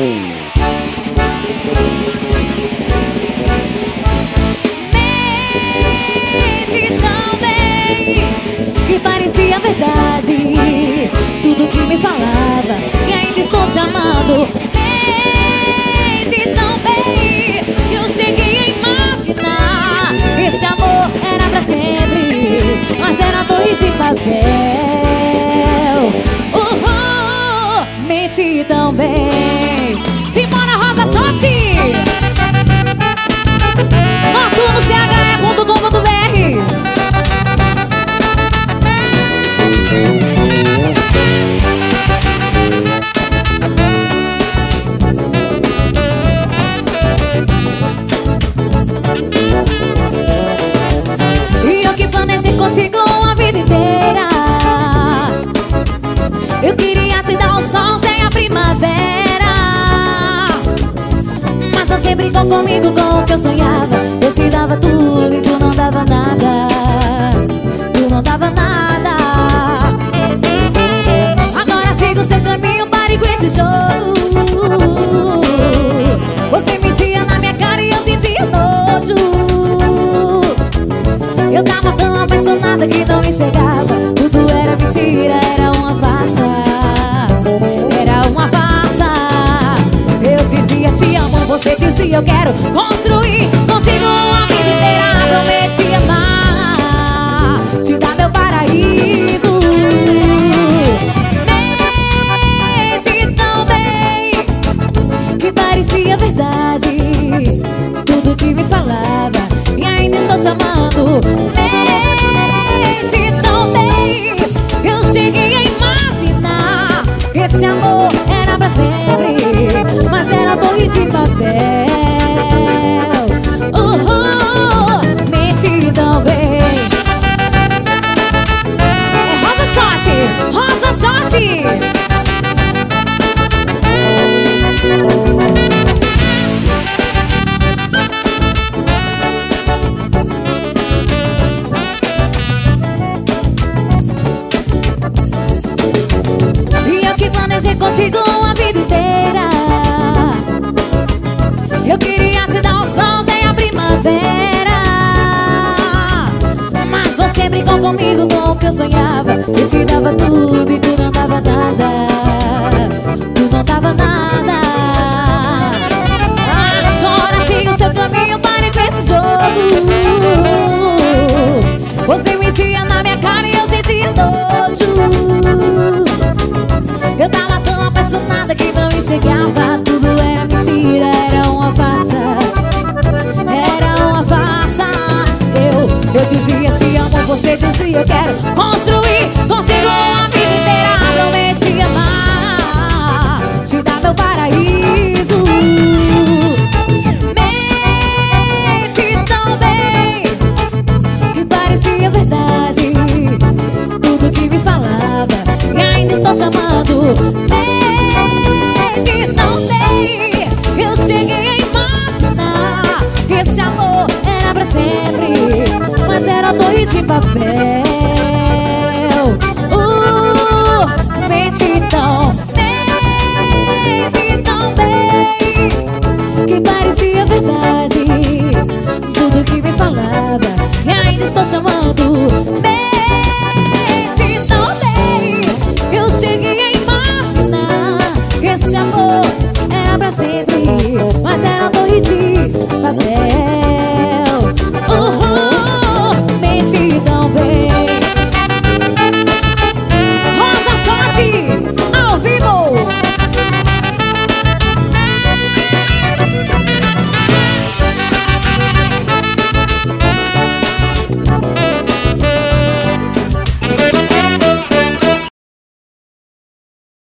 Mente tão bem que parecia verdade tudo que me falava, e ainda estou te amando. Mente tão bem que eu cheguei a imaginar que esse amor era pra sempre, mas era torre de papel. Mente tão bem. Simona Rosa Shot Noturno CHE.com.br. E eu que planejei contigo a vida inteira. Eu queria te dar o sol sem a primavera, mas você brincou comigo com o que eu sonhava. Eu te dava tudo e tu não dava nada. Tu não dava nada. Agora siga o seu caminho, pare com esse jogo. Você mentia na minha cara e eu sentia nojo. Eu tava tão apaixonada que não enxergava. Tudo era mentira, era uma farsa. Era uma farsa. Eu dizia te amo, você dizia eu quero construir contigo a vida inteira. Prometi amar, te dar meu paraíso. Mente tão bem que parecia verdade tudo que me falava, e ainda estou te amando. Mente tão bem, eu cheguei a imaginar que esse amor era pra sempre, mas era torre de papel. Mente tão bem. É Rosa Shot, Rosa Shot. Planejei contigo a vida inteira. Eu queria te dar o sol sem a primavera, mas você brincou comigo com o que eu sonhava. Eu te dava tudo e tu não dava nada. Tu não dava nada. Agora siga o seu caminho, pare com esse jogo. Você mentia na minha cara e eu sentia nojo. Eu tava tão apaixonada que não enxergava. Tudo era mentira, era uma farsa. Era uma farsa. Eu dizia te amo, você dizia eu quero construir contigo a vida inteira. Prometi amar, te dar meu paraíso. Mente tão bem que parecia verdade tudo que me falava, e ainda estou te amando. Mente tão bem, eu cheguei a imaginar que esse amor era pra sempre, mas era torre de papel.